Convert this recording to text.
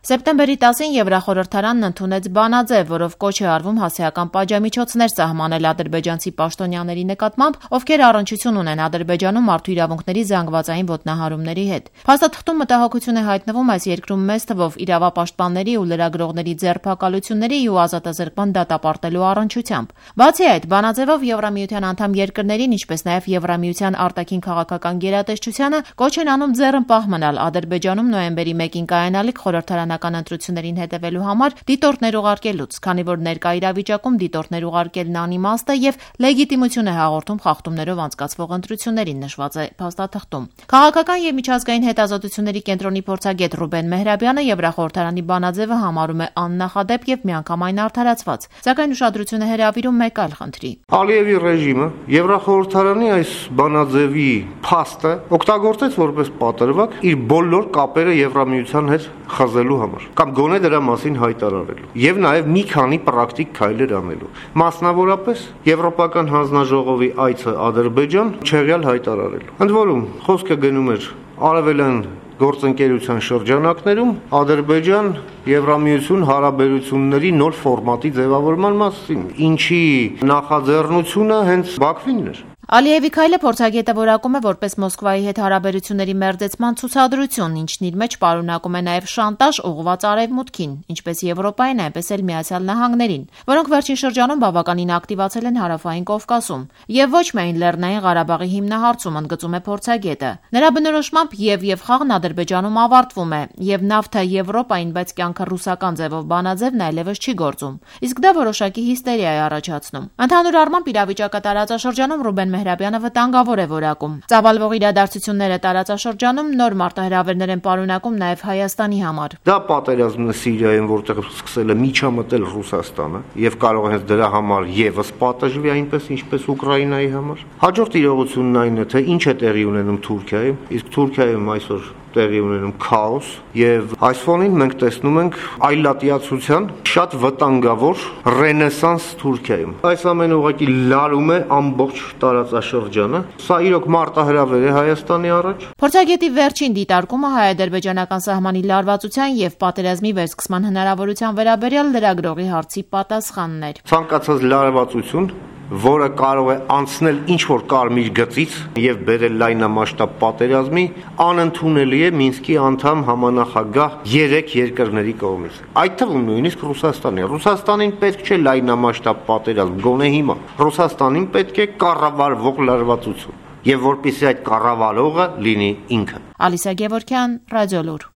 Սեպտեմբերի 10-ին Եվրախորհրդարանն ընդունեց բանաձև, որով կոչ է արվում հասարակական պատժամիջոցներ սահմանել ադրբեջանցի պաշտոնյաների նկատմամբ, ովքեր առնչություն ունեն Ադրբեջանում մարդու իրավունքների զանգվածային ոտնահարումների հետ։ Փաստաթղթում մտահոգություն է հայտնվում այս երկրում մեծ թվով իրավապաշտպանների ու լրագրողների ձերբակալությունների ու ազատազրկման դատապարտելու առնչությամբ։ Բացի այդ, բանաձևով Եվրամիության անդամ երկրներին, ինչպես նաև Եվրամիության արտաքին քաղաքական գերատեսչությանը կոչ են անում ձեռնպահ մնալ Ադրբեջանում նոյեմբերի 1-ին կայանալիք խորհրդարանական ընտրություններին հետևելու համար դիտորդներ ուղարկելուց, քանի որ ներկա իրավիճակում դիտորդներ ուղարկելն անիմաստ է եւ լեգիտիմություն է հաղորդում խախտումներով անցկացվող ընտրություններին, նշված է փաստաթղթում։ Քաղաքական եւ միջազգային հետազոտությունների կենտրոնի փորձագետ Ռուբեն Մեհրաբյանը Եվրախորհրդարանի բանաձևը համարում է աննախադեպ եւ միանգամայն արդարացված, սակայն ուշադրություն է հրավիրում մեկ այլ խնդրի։ Ալիևի ռեժիմը Եվրախորհրդարանի այս բանաձևի փաստը օգտագործեց որպես պատրվակ իր բոլոր կապերը Եվրամիության հետ խզելու համար կամ գոնե դրա մասին հայտարարելու եւ նաեւ մի քանի պրակտիկ քայլեր անելու, մասնավորապես Եվրոպական հանձնաժողովի այցը Ադրբեջան չեղյալ հայտարարելու։ Ընդ որում խոսքը գնում էր արևելյան գործընկերության շրջանակներում Ադրբեջան Եվրամիություն հարաբերությունների նոր ֆորմատի ձևավորման մասին, ինչի նախաձեռնությունը հենց Բաքվինն էր։ Ալիևի քայլը փորձագետը որակում է որպես Մոսկվայի հետ հարաբերությունների մերձեցման ցուցադրություն, ինչն իր մեջ պարունակում է նաև շանտաժ ուղղված Արևմուտքին, ինչպես Եվրոպային, այնպես էլ Միացյալ Նահանգներին, որոնք վերջին շրջանում բավականին ակտիվացել են Հարավային Կովկասում, եւ ոչ միայն Լեռնային Ղարաբաղի հիմնահարցում, ընդգծում է փորձագետը։ Նրա բնորոշմամբ եւ խաղն Ադրբեջանում ավարտվում է, եւ նավթը Եվրոպային, բայց կյանքը ռուսական ձևով բանաձևն այլևս չի գործում։ Իսկ դա որոշակի հիստերիա է առաջացնում։ Ընդհանուր առմամբ իրավիճակը տարածաշրջանում Ռուբեն Մեհրաբյանը վտանգավոր է որակում։ Ծավալվող իրադարձությունները տարածաշրջանում նոր մարտահրավերներ են պարունակում նաև Հայաստանի համար։ Դա պատերազմն է Սիրիայում, որտեղ սկսել է միջամտել Ռուսաստանը եւ կարող է հենց դրա համար եւս պատժվի այնպես ինչպես Ուկրաինայի համար։ Հաջորդ իրողությունն այն է, թե ինչ է տեղի ունենում Թուրքիայում, իսկ Թուրքիայում այսօր տեղի ունենում քաոս եւ այս ֆոնին մենք տեսնում ենք այլատիացության շատ վտանգավոր ռենեսանս Թուրքիայում։ Այս ամենը ուղղակի լարում է ամբողջ տարածաշրջանը։ Սա իրոք մարտահրավեր է Հայաստանի առաջ։ Փորձագետի վերջին դիտարկումը հայ-ադրբեջանական սահմանի լարվածության եւ պատերազմի վերսկսման հնարավորության վերաբերյալ լրագրողի հարցի պատասխանն էր։ Ցանկացած լարվածություն, որը կարող է անցնել ինչ-որ կարմիր գծից եւ բերել լայնամասշտաբ պատերազմի, անընդունելի է Մինսկի անդամ համանախագահ 3 երկրների կողմից։ Այդ թվում նույնիսկ Ռուսաստանի։ Ռուսաստանին պետք չէ լայնամասշտաբ պատերազմ, գոնե հիմա։ Ռուսաստանին պետք է կառավարվող լարվածություն, եւ որպեսզի այդ կառավարողը լինի ինքը։ Ալիսա Գևորգյան, Ռադիոլուր։